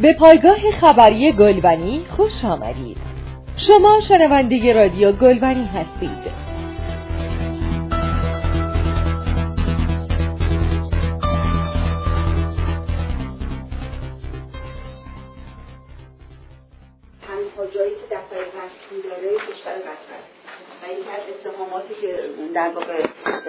به پایگاه خبری گلبنی خوش آمدید. شما شنونده رادیو گلبنی هستید. تنها جایی که دفتر رسمی داره کشور قطر و این از اتهاماتی که در واقع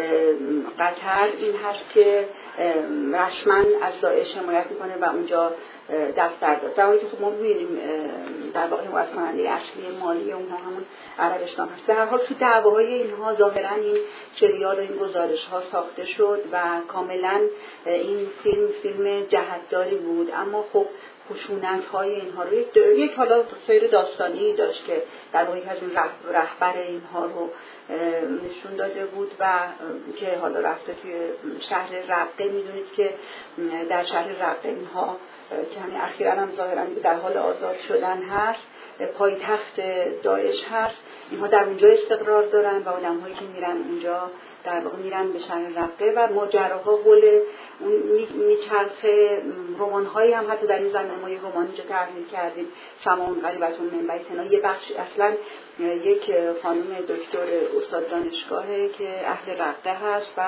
قطر این هست که رسما از داعش حمایت میکنه و اونجا دفتر داره، در حالی که خب ما می‌بینیم در واقع حمایت کننده اصلی مالی اونها همون عربستان هست. در هر حال تو دعواهای اینها ظاهرا این سریال و این گزارش‌ها ساخته شد و کاملا این فیلم جهت‌داری بود، اما خب خشونت‌های اینها رو یک حالا سیر داستانی داشت که در واقع از این رهبر اینها رو نشون داده بود و که حالا رفته توی شهر رقه. میدونید که در شهر رقه اینها که همین اخیراً هم ظاهراً در حال آزاد شدن هست، پایتخت داعش هست، اینها در اونجا استقرار دارن و آدم‌هایی که میرن اونجا در واقع میرن به شهر رقه و ماجراها حول اون میچرخه. رمان‌هایی هم حتی در این زمینه ما یه رمان اینجا تحلیل کردیم، سماعون غریبتون من بیتنا. یه بخش اصلا یک خانم دکتر استاد دانشگاهه که اهل رقه هست و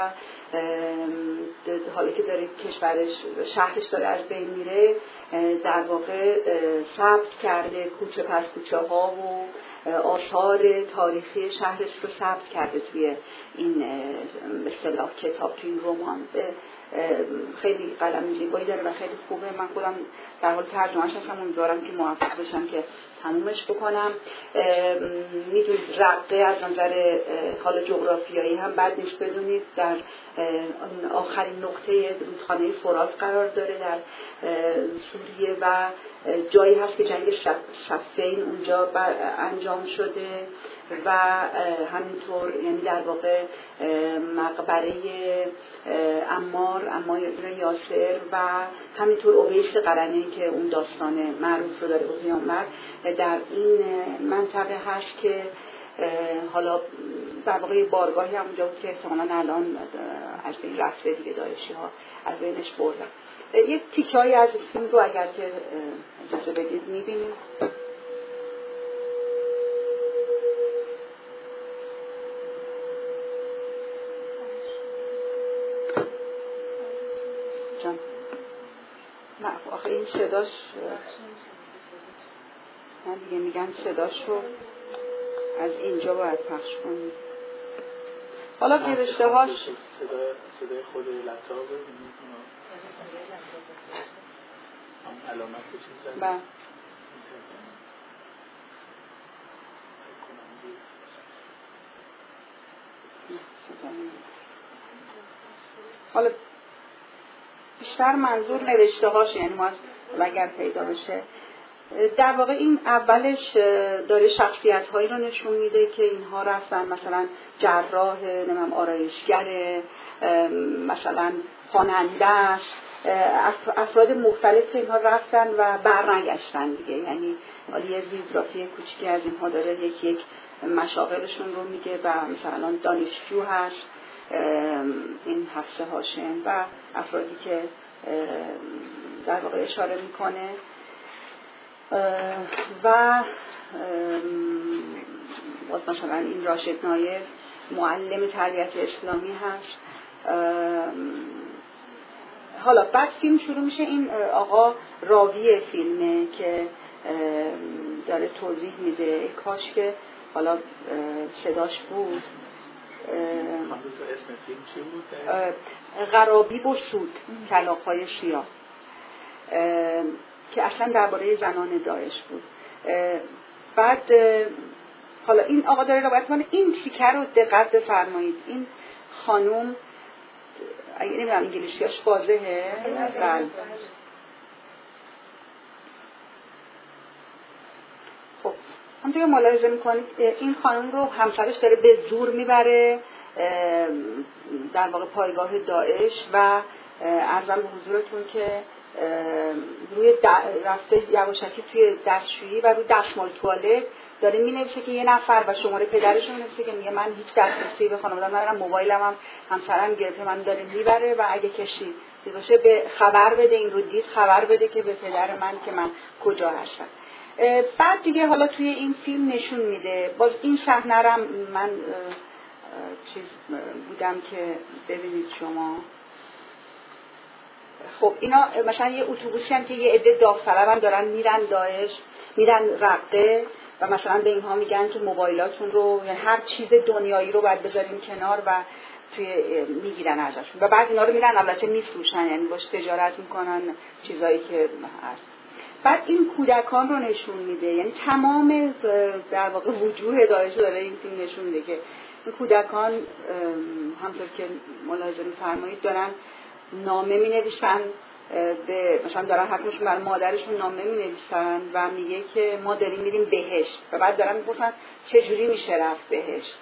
حالا که داره کشورش شهرش داره از بین میره، در واقع ثبت کرده کوچه پس کوچه ها و آثار تاریخی شهرش رو ثبت کرده توی این به اصطلاح کتاب، توی این رمان. خیلی قلم زیبایی داره و خیلی خوبه. من خودم در حال ترجمه‌اش هستم، امیدوارم که موفق بشم که تمومش بکنم. میدونید رقه از نظر حالا جغرافیایی هم بد نیست بدونید، در آخرین نقطه رودخانه فرات قرار داره در سوریه و جایی هست که جنگ صفین اونجا انجام شده و همینطور یعنی در واقع مقبره عمار یاسر و همینطور اویس قرنی که اون داستان معروف رو داره با پیامبر در این منطقه هست که حالا در واقع بارگاهی هم اونجا بود که احتمالاً الان از بین رفته دیگه، داعشی ها از بینش بردن. یک تیکه‌ای از فیلم رو اگر که اجازه بدید می‌بینیم. نه آخه این صداش من دیگه میگن صداش رو از اینجا باید پخش کنیم. حالا نوشته هاش صدای خود لپتاپ علامت چیز بله. حالا بیشتر منظور نوشته هاش، یعنی ما اگر پیدا بشه در واقع این اولش داره شخصیت هایی رو نشون میده که اینها رفتن، مثلا جراح، نمیم آرایشگر، مثلا خواننده است، افراد مختلف که اینها رفتن و برنگشتن دیگه. یعنی حالا یه بیوگرافی کوچیکی از اینها داره، یک مشاغلشون رو میگه و مثلا دانشجو هست این حفصه هاشم و افرادی که در واقع اشاره میکنه و باز مثلا این راشد نایب معلم تربیت اسلامی هست. حالا بعد فیلم شروع میشه، این آقا راوی فیلمه که داره توضیح میده، کاش که حالا صداش بود. اسم فیلم چی بود؟ غرابیب و سود، کلاغ‌های سیاه، که اصلا درباره زنان داعش بود. بعد حالا این آقا داره روایت کنه، این تیکه رو دقت بفرمایید. این خانوم اگه نمیدونم انگلیسیاش واضحه، بله. خب همونطور که ملاحظه میکنید این خانوم رو همسرش داره به زور میبره در واقع پایگاه داعش و عرضم به حضورتون که روی رفته یواشکی توی دستشویی و روی دستمال توالت داره مینویسه که یه نفر و شماره پدرش مینویسه که میگه من هیچ دسترسی به خانواده‌ام ندارم، موبایلم هم همسرم گرفته من داره میبره و اگه کشتی باشه به خبر بده، این رو دید خبر بده که به پدر من که من کجا هستم. بعد دیگه حالا توی این فیلم نشون میده، باز این صحنه رو من چیز بودم که ببینید شما. خب اینا مثلا یه اتوبوسی هم که یه عده داوطلب هم دارن میرن داعش، میرن رقه و مثلا به اینها میگن که موبایلاتون رو یا هر چیز دنیایی رو باید بذارین کنار و توی میگیرن ازشون و بعد اینا رو میرن البته میفروشن، یعنی باش تجارت میکنن چیزایی که هست. بعد این کودکان رو نشون میده، یعنی تمام در واقع وجوه داعش رو داره این فیلم نشون میده که این کودکان همونطور که ملاحظه می‌فرمایید دارن نامه می‌نویسن به مثلا دارن حکمشون برای مادرشون نامه می‌نویسن و میگه که ما داریم میریم بهشت و بعد دارن می‌پرسن چه جوری میشه رفت بهشت.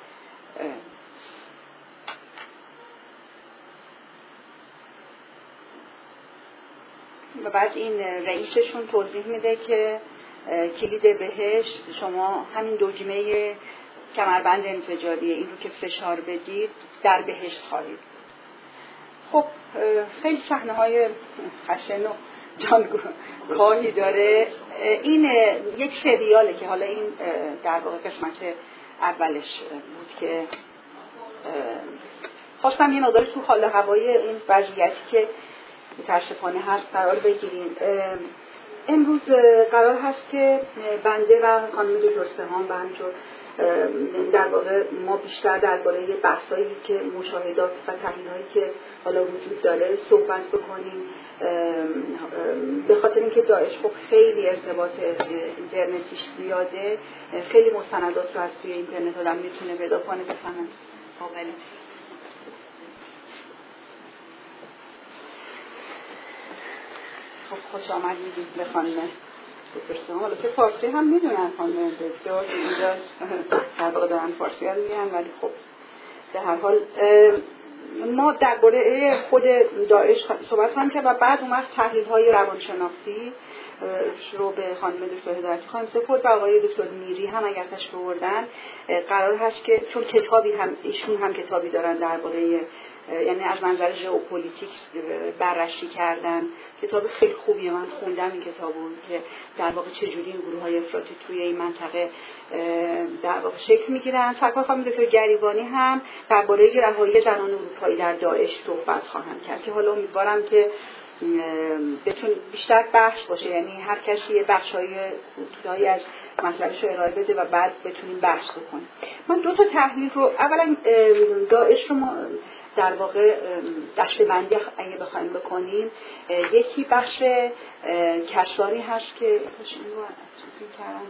و بعد این رئیسشون توضیح میده که کلید بهشت شما همین دکمه کمربند انفجاریه، این رو که فشار بدید در بهشت خواهید. خب خیلی صحنه‌های خشن و جانکاهی داره. این یک سریاله که حالا این در واقع قسمت اولش بود که خواستم یه مقدار تو حال هوای این وضعیتی که متاسفانه هست قرار بگیریم. امروز قرار هست که بنده و خانم دکتر سهام و همینطور در واقع ما بیشتر درباره بحثایی که مشاهدات و تحلیل‌هایی که حالا وجود داره صحبت بکنیم، به خاطر اینکه داعش خب خیلی ارتباط اینترنتیش زیاده، خیلی مستندات رو از توی اینترنت آدم میتونه پیدا کنه. بفهمم آقایی خب خوش آمد میگید به خانم دکتر سهام. حالا که فارسی هم میدونن خانم دکتر، اینجا در واقع دارن فارسی هم میگن، ولی خب به هر حال ما درباره خود داعش صحبت کنیم که و بعد اومد تحلیل‌های روانشناختی رو به خانم دکتر هدایتی خانم سپرد و آقای دکتر میری هم اگر تشریف آوردن. قرار هست که چون کتابی هم ایشون هم کتابی دارن درباره یعنی از منظر ژئوپلیتیک بررسی کردن، کتاب خیلی خوبیه، من خوندم این کتابو که در واقع چجوری این گروه‌های افراطی توی این منطقه در واقع شکل میگیرن. سرکار خانم دکتر گریبانی هم درباره رهایی زنان اروپایی در داعش صحبت خواهند کرد که حالا امیدوارم که بتون بیشتر بحث باشه، یعنی هر کسی یه بخشای کوتاهی از مطلبش رو ارائه بده و بعد بتونیم بحث بکنیم. من دو تا تحلیل رو، اولا داعش رو ما در واقع دسته‌بندی اگه بخوایم بکنیم، یکی بخش کسانی هست که این رو چیزی کردن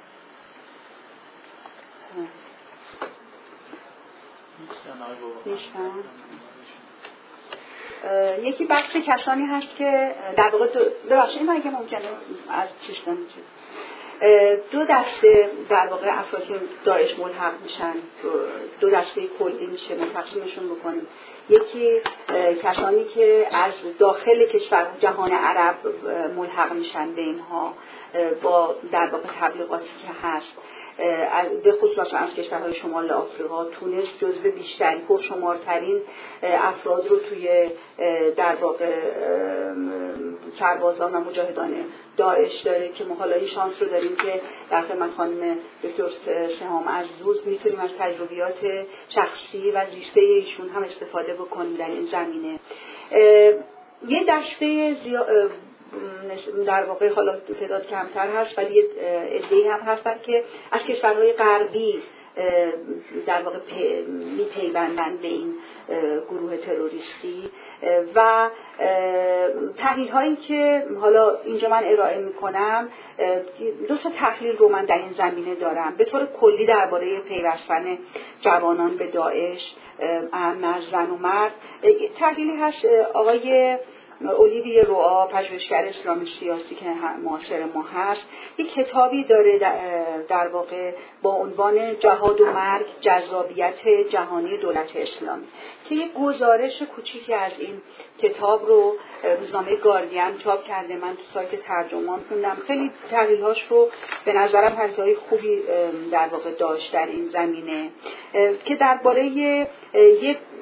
تا یکی بخش کسانی هست که در واقع ببخشید من اگه ممکنه از چیشتن دو دسته در واقع افراد که داعش ملحق میشن، دو دسته کلی میشه تقسیمشون بکنیم. یکی کسانی که از داخل کشور جهان عرب ملحق میشن به اینها با در واقع تبلیغاتی که هست، به خصوص از کشورهای شمال آفریقا. تونس جزو بیشترین پرشمارترین افراد رو توی در واقع سربازان و مجاهدان داعش داره که ما حالا این شانس رو داریم که در خدمت خانم دکتر سهام عزوز میتونیم از تجربیات شخصی و زیسته ایشون هم استفاده بکنیم در این زمینه. یه دسته در واقع حالا تعداد کمتر هست ولی عده‌ای هم هستن که از کشورهای غربی در واقع میپیوندن به این گروه تروریستی و تحلیل هایی که حالا اینجا من ارائه میکنم، دو تا تحلیل رو من در این زمینه دارم. به طور کلی درباره پیوستن جوانان به داعش از زن و مرد تحلیلی هست. آقای اولیویه رؤا، پژوهشگر اسلامی سیاسی که معاصر ما هست، یک کتابی داره در واقع با عنوان جهاد و مرگ، جذابیت جهانی دولت اسلامی که یک گزارش کوچیکی از این کتاب رو روزنامه گاردین چاپ کرده. من تو سایت ترجمان خوندم، خیلی تحلیل‌هاش رو به نظرم تحلیل‌های خوبی در واقع داشت در این زمینه که درباره یک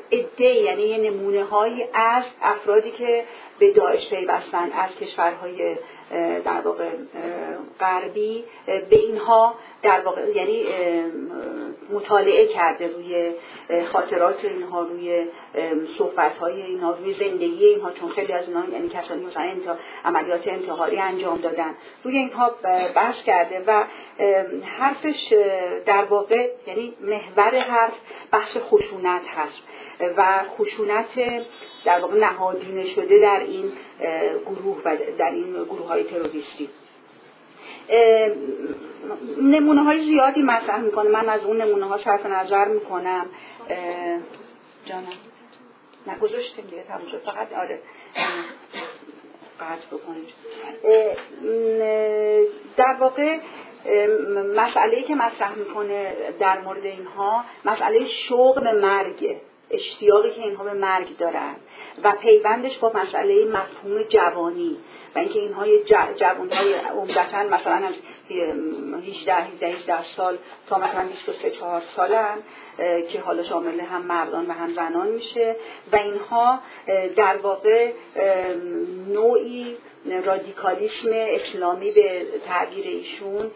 عده، یعنی نمونه هایی از افرادی که به داعش پیوستن از کشورهای در واقع غربی، به اینها در واقع یعنی مطالعه کرده روی خاطرات اینها، روی صحبت‌های اینها، روی زندگی اینها، چون خیلی از اینها یعنی کسانی مثلا عملیات انتحاری انجام دادن، روی اینها بحث کرده و حرفش در واقع یعنی محور حرف بحث خشونت هست و خشونت در واقع نهادینه شده در این گروه و در این گروه‌های تروریستی. نمونه‌های زیادی مطرح می‌کنه، من از اون نمونه‌ها صرف نظر می‌کنم. جانم نگذاشتیم دیگه، تموم شد. فقط آره قطع بکنید. در واقع مسئله‌ای که مطرح می‌کنه در مورد اینها مسئله شوق به مرگ، اشتیاقی که اینها به مرگ دارن و پیوندش با مسئله مفهوم جوانی و اینکه اینها جوان‌های عمدتاً مثلا از 18 سال تا مثلا 23-4 سالن که حالا شامل هم مردان و هم زنان میشه و اینها در واقع نوعی رادیکالیسم اسلامی به تعبیر ایشون،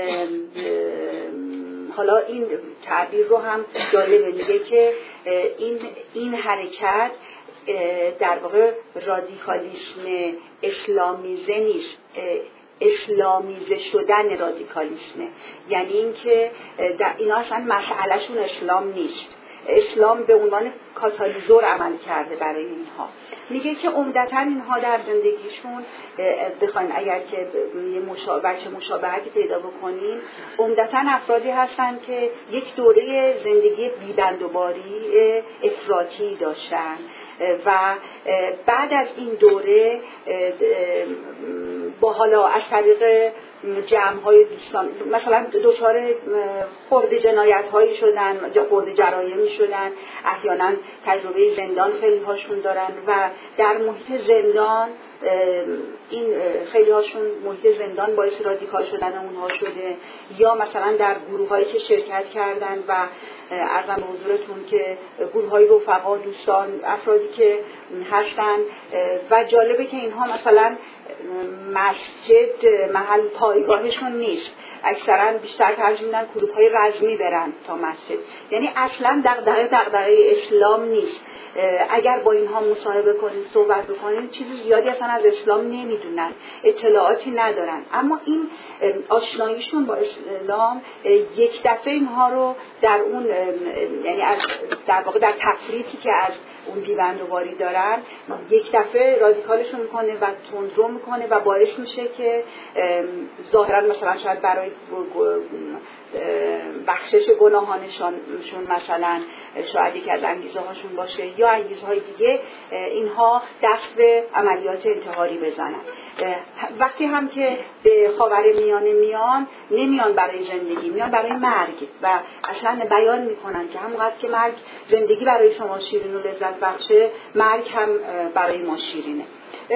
حالا این تعبیر رو هم جالبه، میگه که این حرکت در واقع رادیکالیسم اسلامیزه نیست، اسلامیزه شدن رادیکالیسمه، یعنی اینکه اینا اصلا مسئلهشون اسلام نیست، اسلام به عنوان کاتالیزور عمل کرده برای اینها. میگه که عمدتاً اینها در زندگیشون بخواین اگر که یه مشابهتی پیدا بکنین، عمدتاً افرادی هستن که یک دوره زندگی بی‌بندوباری افراطی داشتن و بعد از این دوره با حالا از طریق جمع‌های دوستان مثلا دچار خرد جنایت‌هایی شدن، خرد جرایمی شدن، احیانا تجربه زندان خیلی هاشون دارن و در محیط زندان این خیلی هاشون محیط زندان باعث رادیکال شدن اونها شده، یا مثلا در گروه‌هایی که شرکت کردن و عرضم به حضورتون که گروه‌های رفقا، دوستان، افرادی که هستن و جالبه که اینها مثلا مسجد محل پایگاهشون نیست، اکثرا بیشتر ترجیح میدن کلوب‌های رزمی برن تا مسجد، یعنی اصلا دغدغه اسلام نیست. اگر با اینها مصاحبه کنید، صحبت بکنید، چیز زیادی اصلا از اسلام نمیدونن، اطلاعاتی ندارن، اما این آشناییشون با اسلام یک دفعه اینها رو در اون یعنی در واقع در تفریطی که از اون بی‌بندوباری دارن یک دفعه رادیکالشون میکنه و تندرو میکنه و باعث میشه که ظاهرا مثلا شاید برای بخشش گناهانشون مثلا شاید یکی از انگیزه هاشون باشه یا انگیزه های دیگه، اینها دست به عملیات انتحاری بزنن. وقتی هم که به خاورمیانه نمیان برای زندگی، میان برای مرگ و اصلا بیان میکنن که همونقدر که مرگ زندگی برای شما شیرین و لذت بخشه، مرگ هم برای ما شیرینه.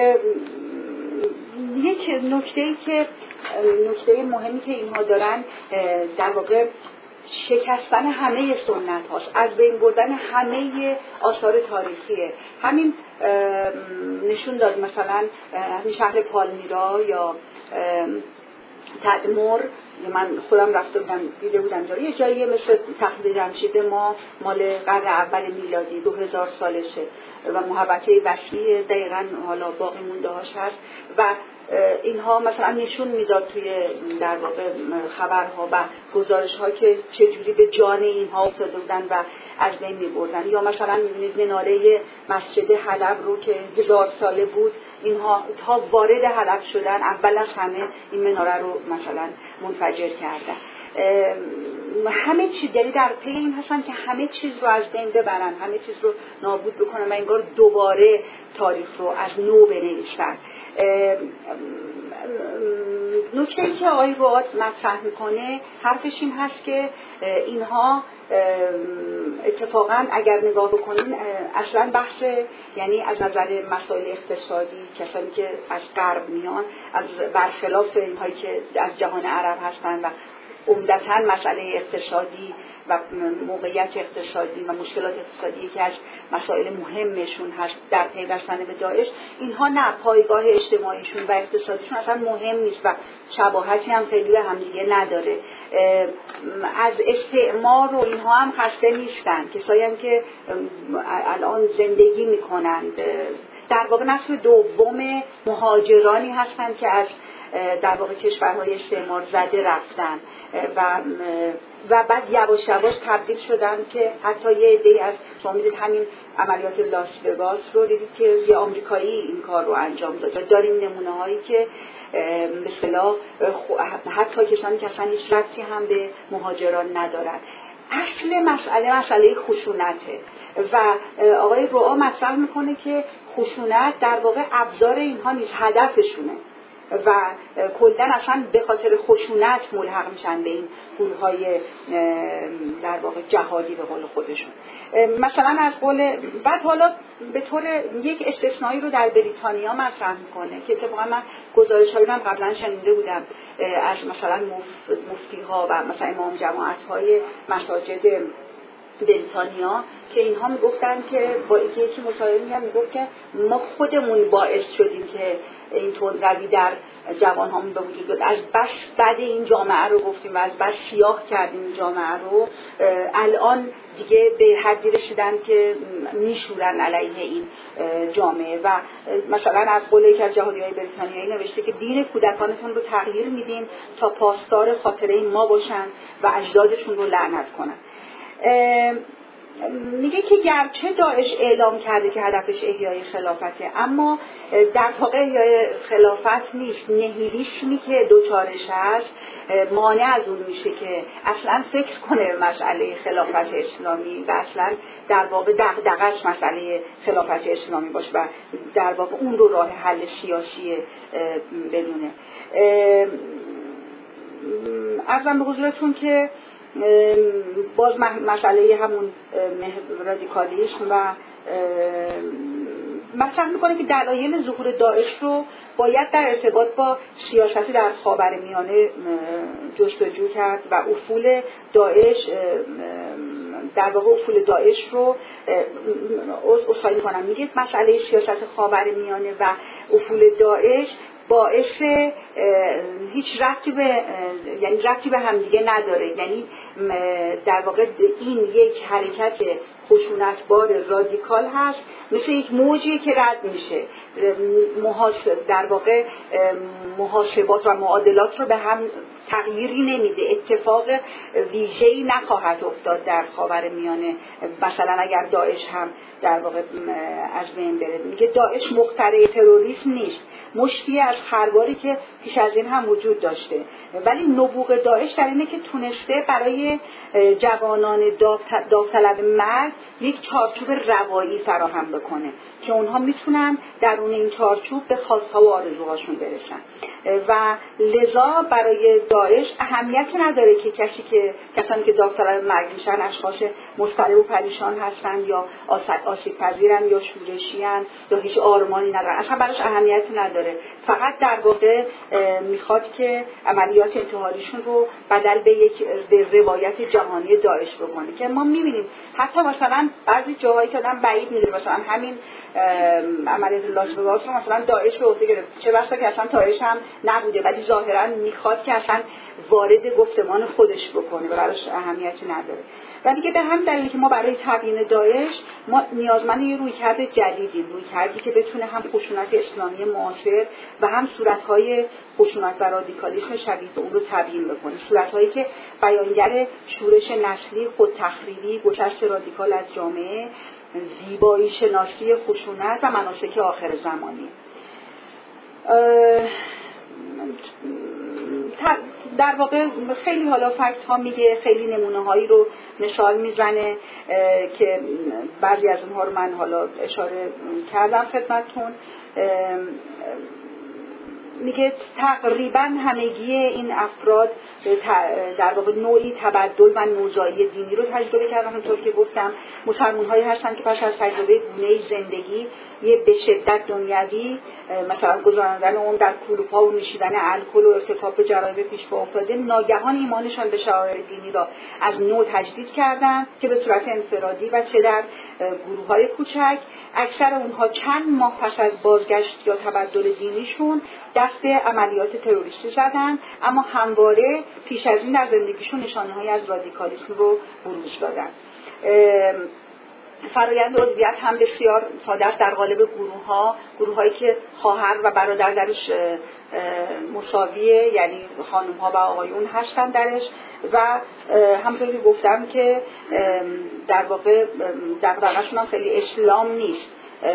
یک نکته مهمی که اینها دارن در واقع شکستن همه سنت هاست، از بین بردن همه آثار تاریخیه. همین نشون داد مثلا همین شهر پالمیرا یا تدمر، من خودم رفته بودم دیده بودم یه جایی مثل تخت جمشید ما مال قرن اول میلادی 2000 سالشه و محوطه وسیع دقیقاً حالا باقی مونده هاش هست و اینها مثلا نشون میداد توی در واقع خبرها و گزارش ها که چجوری به جان اینها افتاده بودن و از بین میبردن. یا مثلا میبینید مناره مسجد حلب رو که 1000 ساله بود، اینها تا وارد حلب شدن اول از همه این مناره رو مثلا منفجر کردن. همه چیز یعنی در پی این هستن که همه چیز رو از بین ببرن، همه چیز رو نابود بکنن و انگار دوباره تاریخ رو از نو بنویسن. نکته‌ای که آقای رواد مطرح میکنه حرفش این هست که اینها اتفاقا اگر نگاه بکنین اصلا بحث یعنی از نظر مسائل اقتصادی کسانی که از غرب میان، از برخلاف اینهایی که از جهان عرب هستن و عمدتاً مسئله اقتصادی و موقعیت اقتصادی و مشکلات اقتصادی که از مسائل مهمشون هست در پیوستن به داعش، اینها نه پایگاه اجتماعیشون و اقتصادیشون اصلا مهم نیست و شباهتی هم خیلی به همدیگه نداره. از استعمار و اینها هم خسته نیستن. کسایی هم که الان زندگی میکنند در واقع نسل دوم مهاجرانی هستند که از در واقع کشورهای استعمار زده رفتن و بعد یواش یواش تبدیل شدن که حتی یه عده‌ای از شما میدید همین عملیات لاس وگاس رو دیدید که یه آمریکایی این کار رو انجام داد. داریم نمونه هایی که به اصطلاح حتی کسانی که اصلا هیچ ربطی هم به مهاجران ندارن. اصل مسئله خشونته و آقای رؤا مطرح میکنه که خشونت در واقع ابزار اینها نیست، هدفشونه و کلاً اصلا به خاطر خشونت ملحق میشن به این گروه‌های در واقع جهادی به قول خودشون. مثلا از قول بعد حالا به طور یک استثنایی رو در بریتانیا مطرح میکنه که اتفاقا من گزارش‌هایی رو هم قبلا شنیده بودم از مثلا مفتی‌ها و مثلا امام جماعت‌های مساجد بریتانیا که اینها میگفتن که با یکی مصاحبه میگفت که ما خودمون باعث شدیم که این تندروی در جوانهامون به وجود بیاد. از بس بعد این جامعه رو گفتیم و از بس سیاه کردیم این جامعه رو، الان دیگه به حدی رسیدن که میشورن علیه این جامعه. و مثلا از قول یکی از جهادی‌های بریتانیایی نوشته که دین کودکانتون رو تغییر میدیم تا پاسدار خاطره ما باشن و اجدادشون رو لعنت کنن. میگه که گرچه داعش اعلام کرده که هدفش احیای خلافته، اما در واقع احیای خلافت نیست، نهیلیسمی که دوچارش هست مانع از اون میشه که اصلا فکر کنه به مسئله خلافت اسلامی و اصلا در واقع دغدغش مسئله خلافت اسلامی باشه و در واقع اون رو راه حل سیاسی بدونه. عرضم به حضورتون که باز مسئله همون رادیکالیسم و مطرح میکنه که دلایل ظهور داعش رو باید در ارتباط با سیاستی در خاورمیانه جستجو کرد و افول داعش در واقع افول داعش رو اصلاح میکنم. میگه مسئله سیاست خاورمیانه و افول داعش باعث هیچ ربطی به همدیگه نداره. یعنی در واقع این یک حرکت خشونتبار رادیکال هست، مثل یک موجی که رد میشه، در واقع محاسبات و معادلات رو به هم تغییری نمیده، اتفاق ویژه‌ای نخواهد افتاد در خاورمیانه. مثلا اگر داعش هم در واقع از بین بره، میگه داعش مخترع تروریسم نیست، مشتی از خرواری که پیش از این هم وجود داشته، ولی نبوغ داعش در اینه که تونسته برای جوانان داوطلب مرگ یک چارچوب روایی فراهم بکنه که اونها میتونن درون این چارچوب به خواستها و آرزوهاشون برسن و لذا برای داعش اهمیتی نداره که کسانی که داوطلب مرگ میشن اشخاص مضطرب و پریشان هستن یا آسیب پذیرن یا شورشیان یا هیچ آرمانی ندارن، اصلا براش اهمیتی نداره. فقط در واقع میخواد که عملیات انتحاریشون رو بدل به روایت جهانی داعش بکنه که ما میبینیم حتی مثلا بعضی جاهایی که آدم بعید میدونه، مثلا همین عملیات لاس وگاس رو مثلا داعش به عهده گرفت، چه بسا که اصلا داعش هم نبوده، ولی ظاهرا میخواد که اصلا وارد گفتمان خودش بکنه و براش اهمیتی نداره. و دیگه به هم دلیلی که ما برای تبیین داعش ما نیازمند یه رویکرد جدیدیم، رویکردی که بتونه هم خشونت اسلامی معاصر و هم صورت‌های خشونت و رادیکالیسم شبیه به اون رو تبیین بکنه، صورت‌هایی که بیانگر شورش نسلی، خودتخریبی، گسست رادیکال از جامعه، زیبایی شناسی خشونت و مناسک آخر زمانی. در واقع خیلی حالا فکت ها میگه، خیلی نمونه هایی رو مثال میزنه که بعضی از اونها رو من حالا اشاره کردم خدمتتون. میگه تقریبا همگی این افراد در واقع نوعی تبدل و نوزایی دینی رو تجربه کردن. همونطور که گفتم مسلمان‌هایی هستن که پس از تجربه گونه‌ای زندگی یه به شدت دنیوی، مثلا گذراندن اون در کلوپ‌ها و نوشیدن الکل و ارتکاب به جرایم پیش پا افتاده، ناگهان ایمانشان به شعائر دینی را از نو تجدید کردن، چه به صورت انفرادی و چه در گروه‌های کوچک. اکثر اونها چند ماه پس از بازگشت یا تبدل دینیشون دست به عملیات تروریستی زدن، اما همواره پیش از این در زندگیشون نشانه‌هایی از رادیکالیسم رو بروز دادن. فرایند عضویت هم بسیار ساده است در قالب گروه‌هایی که خواهر و برادر درش مساویه، یعنی خانم‌ها و آقایون هستن درش و همونطور که گفتم که در واقع دغدغه‌شون هم خیلی اسلام نیست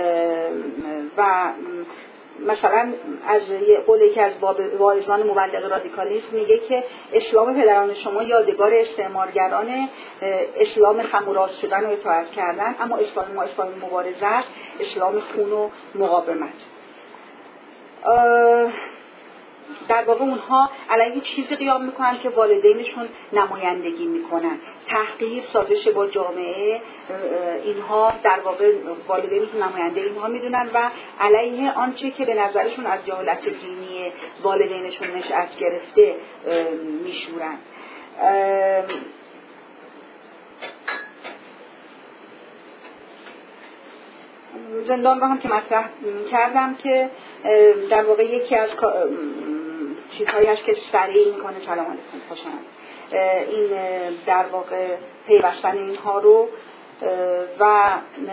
و مثلا از قولی که از واعظان مبلغ رادیکالیسم میگه که اسلام پدران شما یادگار استعمارگران، اسلام خموراست شدن و اطاعت کردن، اما اسلام مبارزه است، اسلام خون و مقاومت. در واقع اونها علیه چیزی قیام میکنن که والدینشون نمایندگی میکنن. تحقیر، سازش با جامعه، اینها در واقع والدینشون نماینده اینها میدونن و علیه آنچه که به نظرشون از جهالت دینی والدینشون نشأت گرفته میشورن. زندان رو هم که مطرح کردم که در واقع یکی از چیزهایی هست که سریع میکنه سلام علیکم خوشم این در واقع پیوستن اینها رو و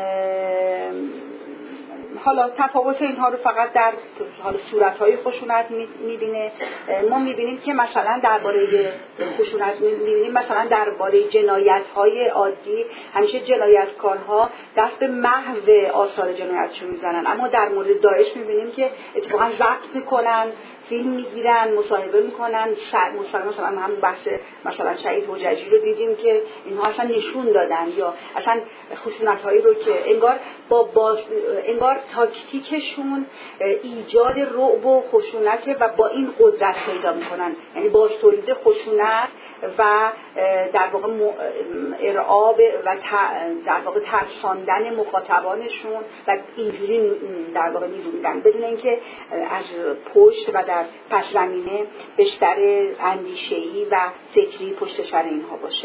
حالا تفاوت اینها رو فقط در حالا صورت‌های خشونت می‌بینه. ما می‌بینیم که مثلا درباره خشونت می‌بینیم مثلا درباره جنایت‌های عادی همیشه جنایتکارها دست به محو آثار جنایتشون میزنن، اما در مورد داعش می‌بینیم که اتفاقا ضبط می‌کنن، فیلم میگیرن، مصاحبه میکنن. مثلا همون بحث مثلا شهید حججی رو دیدیم که اینها اصلا نشون دادن یا اصلا خشونت‌هایی رو که انگار تاکتیکشون ایجاد رعب و خشونت و با این قدرت پیدا میکنن، یعنی باز تولید خشونت و در واقع ارعاب و در واقع ترساندن مخاطبانشون و اینجوری در واقع می‌بودن بدون اینکه از پشت و در پس زمینه بستر اندیشه‌ای و فکری پشت سر اینها باشه.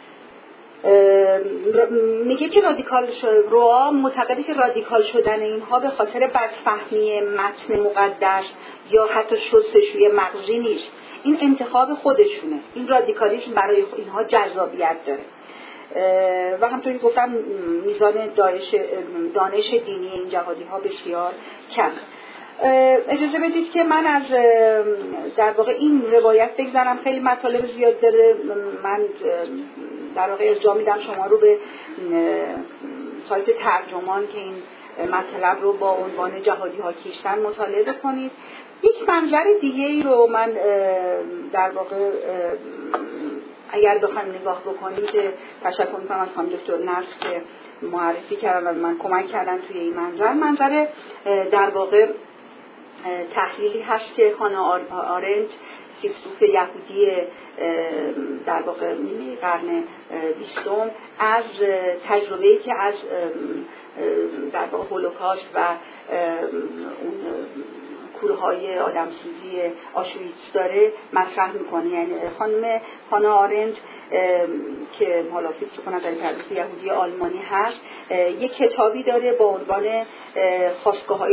میگه که روا معتقده که رادیکال شدن اینها به خاطر بدفهمی متن مقدس یا حتی شستشوی مغزی نیست، این انتخاب خودشونه. این رادیکالیسم برای اینها جذابیت داره و همونطور که گفتم میزان دانش دینی این جهادی ها بسیار کم. اجازه بدید که من از در واقع این روایت بگذارم، خیلی مطالب زیاد داره. من در واقع ارجاع میدم شما رو به سایت ترجمان که این مطلب رو با عنوان جهادی ها کیشتن مطالعه کنید. یک منظر دیگه ای رو من در واقع اگر بخوایم نگاه بکنیم که تشکر میکنم از خانم دکتر نصر که معرفی کردن و من کمک کردن توی این منظر در واقع تحلیلی هست که خانا آرنت فیلسوف یهودی در واقع نیمه قرن 20 از تجربه‌ای که از در واقع هولوکاست و اون کورهای آدمسوزی آشویتس داره مطرح میکنه. یعنی خانم خانا آرنت که حالا فیلسوف نظری پرداز یهودی آلمانی هست، یک کتابی داره با عنوان خاستگاه‌های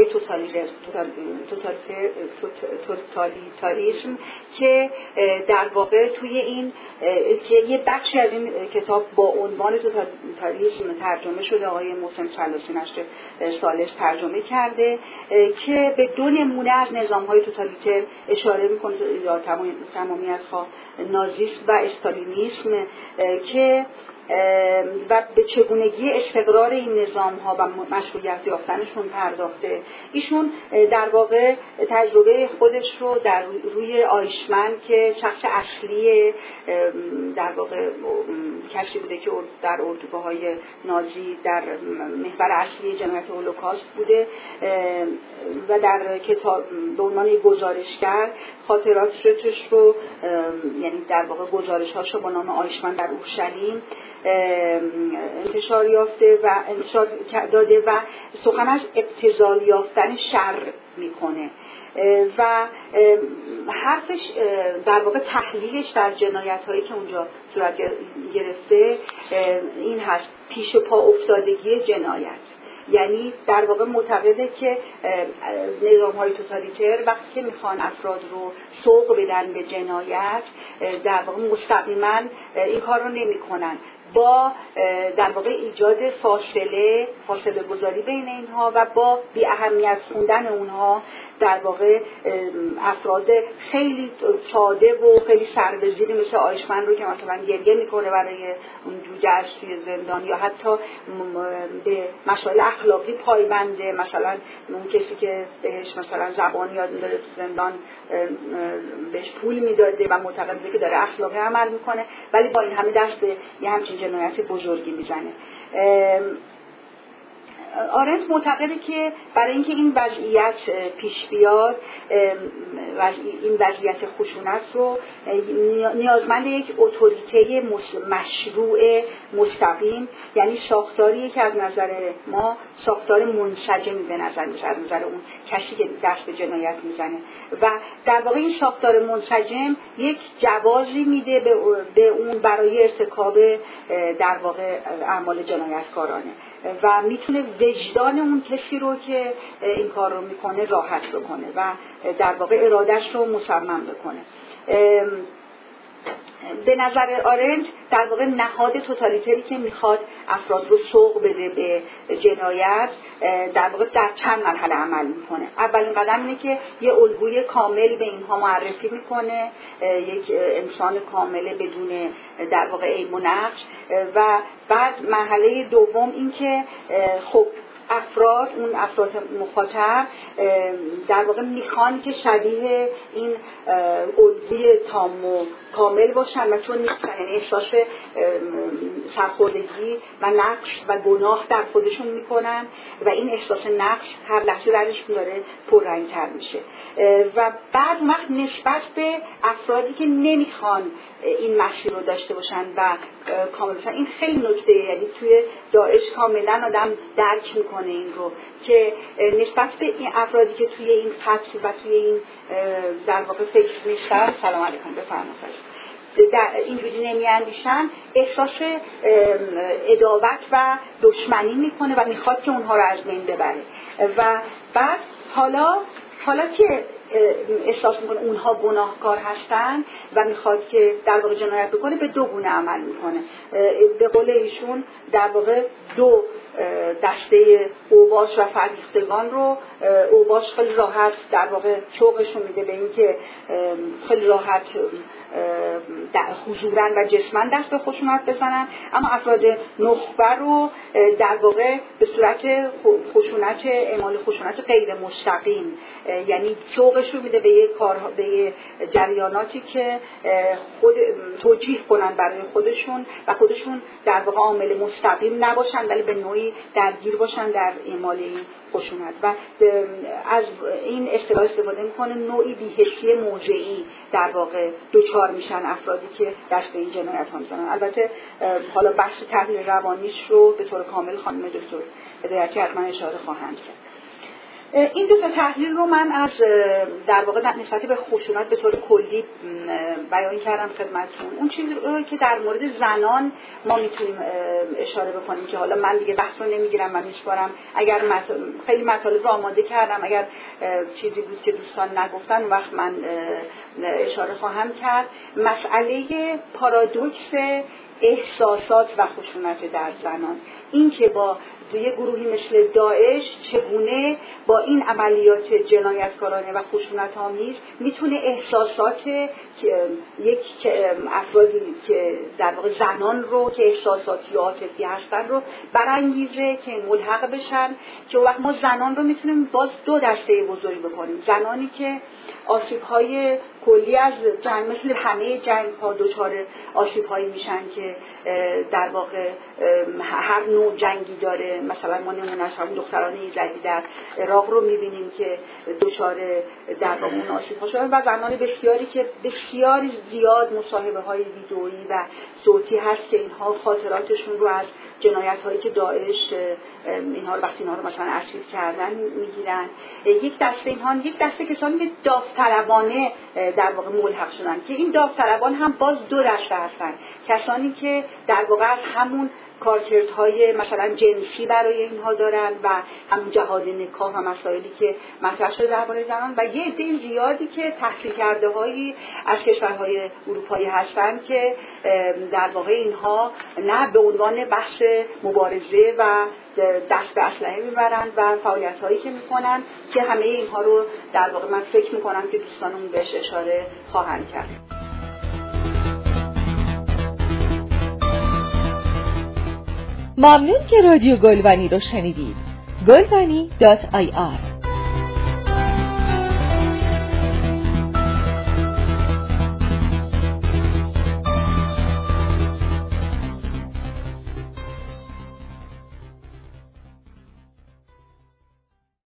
توتالیتاریسم که در واقع توی این که یه بخشی از این کتاب با عنوان توتالیتاریسم ترجمه شده، آقای محسن سلاسی نشر سالس ترجمه کرده که به دو نمونه از نظام‌های توتالیتر اشاره می‌کنه یا تمامی از نازیسم و استالینیسم که و به چگونگی استقرار این نظام‌ها و مشروعیت یافتنشون پرداخته. ایشون در واقع تجربه خودش رو در روی آیشمن که شخص اصلی در واقع کسی بوده که در اردوگاه‌های نازی در محور اصلی جنایت هولوکاست بوده و در کتاب به عنوان گزارشگر خاطراتش رو یعنی در واقع گزارش‌هاش رو با نام آیشمن در اورشلیم انتشار یافته و انتشار داده و سخن از ابتذال یافتن شر میکنه و حرفش در واقع تحلیلش در جنایت‌هایی که اونجا صورت گرفته این هست: پیش پا افتادگی جنایت. یعنی در واقع معتقده که نظام‌های توتالیتر وقتی که میخوان افراد رو سوق بدن به جنایت در واقع مستقیما این کار رو نمی‌کنن، با در واقع ایجاد فاصله گذاری بین اینها و با بی اهمیت خوندن اونها در واقع افراد خیلی ساده و خیلی سربزیری مثل آیشمن رو که مثلا گریه میکنه برای اون جوجه‌اش توی زندان یا حتی به مسائل اخلاقی پایبنده، مثلا اون کسی که بهش مثلا زبان یاد میداده تو زندان بهش پول میداده و معتقده که داره اخلاقی عمل میکنه، ولی با این همه دست به یه همچین جنایت بزرگی میزنه. آرنت معتقده که برای اینکه این وضعیت پیش بیاد، این وضعیت خشونت رو نیازمند یک اتوریته مشروع مستقیم، یعنی ساختاری که از نظر ما ساختار منسجمی به نظر میاد از نظر اون کسی که دست به جنایت میزنه و در واقع این ساختار منسجم یک جوازی میده به اون برای ارتکاب در واقع اعمال جنایتکارانه و میتونه وجدان اون کسی رو که این کار رو میکنه راحت بکنه و در واقع ارادش رو مصمم بکنه. به نظر آرنت در واقع نهاد توتالیتری که میخواد افراد رو سوق بده به جنایت در واقع در چند مرحله عمل میکنه. اولین قدم اینه که یه الگوی کامل به اینها معرفی میکنه، یک انسان کامل بدون در واقع عیب و نقص، و بعد مرحله دوم این که خب اون افراد مخاطب در واقع میخوان که شبیه این الگوی تام و کامل باشن و چون نیستن، یعنی احساس سرخوردگی و نقص و گناه در خودشون میکنن و این احساس نقص هر لحظه درشون داره پررنگ‌تر میشه و بعد وقت نسبت به افرادی که نمیخوان این مسیر رو داشته باشن و کامل باشن، این خیلی نکته، یعنی توی داعش کاملا آدم درک میکنه این رو که نسبت به این افرادی که توی این خط و توی این در واقع فکر نیستن، سلام علیکم بفرمایید، در اینجوری نمیاندیشن، احساس عداوت و دشمنی میکنه و میخواد که اونها رو از بین ببره و بعد حالا که احساس میکنه اونها گناهکار هستن و میخواد که در واقع جنایت بکنه، به دو گونه عمل میکنه. به قول ایشون در واقع دو دسته اوباش و فریختگان رو، اوباش خیلی راحت در واقع شوقشون میده به این که خیلی راحت حضوراً و جسماً دست به خشونت بزنن، اما افراد نخبه رو در واقع به صورت خشونت، اعمال خشونت غیر مستقیم، یعنی شوقشون میده به جریاناتی که توجیه کنن برای خودشون و خودشون در واقع عامل مستقیم نباشن ولی به نوعی درگیر باشن در اعمال این خشونت و از این اصطلاح استفاده میکنه، نوعی بی‌حسی موضعی در واقع دوچار میشن افرادی که دست به این جنایت ها میزنن. البته حالا بحث تحلیل روانیش رو به طور کامل خانم دکتر هدایتی حتما اشاره خواهند کرد. این دو تا تحلیل رو من از در واقع نسبت به خشونت به طور کلی بیان کردم خدمتتون. اون چیزی رو که در مورد زنان ما میتونیم اشاره بکنیم که حالا من دیگه بحث رو نمیگیرم و میسپارم، اگر خیلی مطالب رو آماده کردم، اگر چیزی بود که دوستان نگفتن اون وقت من اشاره خواهم کرد. مسئله پارادوکس احساسات و خشونت در زنان. این که با یه گروهی مثل داعش چگونه با این عملیات جنایتکارانه و خشونت‌آمیز میتونه احساسات یک افرادی که در واقع زنان رو که احساساتی و عاطفی هستن رو برانگیزه که ملحق بشن، که وقت ما زنان رو میتونیم باز دو دسته بزرگ بکنیم. زنانی که آسیب‌های کلی از جنگ مثل همه جنگ‌ها دچار آسیب‌هایی میشن که در واقع هر نوع جنگی داره. مثلا ما نمونه‌اش همون دختران ایزدی در عراق رو می‌بینیم که دچار در واقع اون آسیب‌ها شدن، و زنان بسیاری که بسیار زیاد مصاحبه‌های ویدئویی و صوتی هست که اینها خاطراتشون رو از جنایت‌هایی که داعش اینها رو وقتی اینها رو مثلا اسیر کردن میگیرن. یک دسته کسانی که داوطلبانه در واقع ملحق شدن، که این داوطلبان هم باز دو دسته هستن. کسانی که در واقع از همون کارکردهای مثلا جنسی برای اینها دارن و همون جهاد نکاح و مسائلی که مطرح شده درباره زنان، و یه عده زیادی که تحصیل کرده هایی از کشورهای اروپایی هستن که در واقع اینها نه به عنوان بحث مبارزه و دست به اسلحه میبرن و فعالیت هایی که میکنن که همه اینها رو در واقع من فکر میکنم که دوستانمون بهش اشاره خواهند کرد. ممنون که رادیو گلبنی رو شنیدید. گلبنی.ir